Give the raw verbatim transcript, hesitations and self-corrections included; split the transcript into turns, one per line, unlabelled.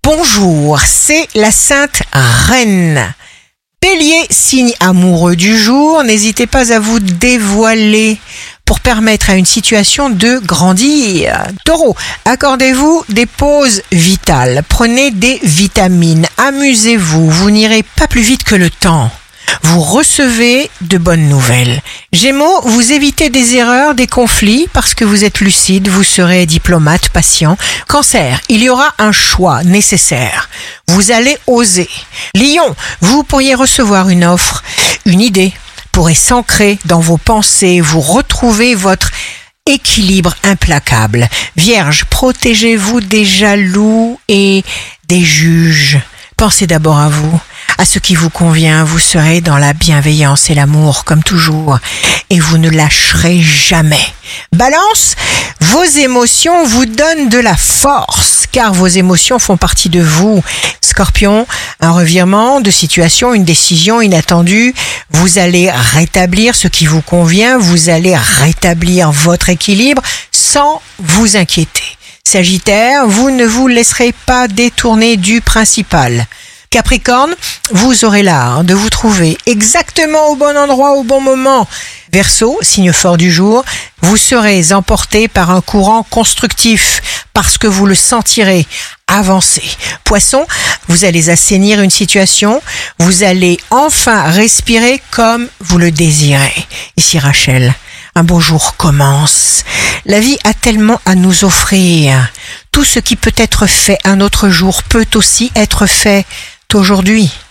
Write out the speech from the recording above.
Bonjour, c'est la Sainte Reine. Bélier, signe amoureux du jour, n'hésitez pas à vous dévoiler pour permettre à une situation de grandir. Taureau, accordez-vous des pauses vitales, prenez des vitamines, amusez-vous, vous n'irez pas plus vite que le temps. Vous recevez de bonnes nouvelles. Gémeaux, vous évitez des erreurs, des conflits parce que vous êtes lucide, vous serez diplomate, patient. Cancer, il y aura un choix nécessaire. Vous allez oser. Lion, vous pourriez recevoir une offre, une idée pourrait s'ancrer dans vos pensées, vous retrouvez votre équilibre implacable. Vierge, protégez-vous des jaloux et des juges. Pensez d'abord à vous, à ce qui vous convient, vous serez dans la bienveillance et l'amour comme toujours et vous ne lâcherez jamais. Balance, vos émotions vous donnent de la force car vos émotions font partie de vous. Scorpion, un revirement de situation, une décision inattendue, vous allez rétablir ce qui vous convient, vous allez rétablir votre équilibre sans vous inquiéter. Sagittaire, vous ne vous laisserez pas détourner du principal. Capricorne, vous aurez l'art de vous trouver exactement au bon endroit au bon moment. Verseau, signe fort du jour, vous serez emporté par un courant constructif parce que vous le sentirez avancer. Poisson, vous allez assainir une situation, vous allez enfin respirer comme vous le désirez. Ici Rachel, un beau jour commence. La vie a tellement à nous offrir. Tout ce qui peut être fait un autre jour peut aussi être fait aujourd'hui.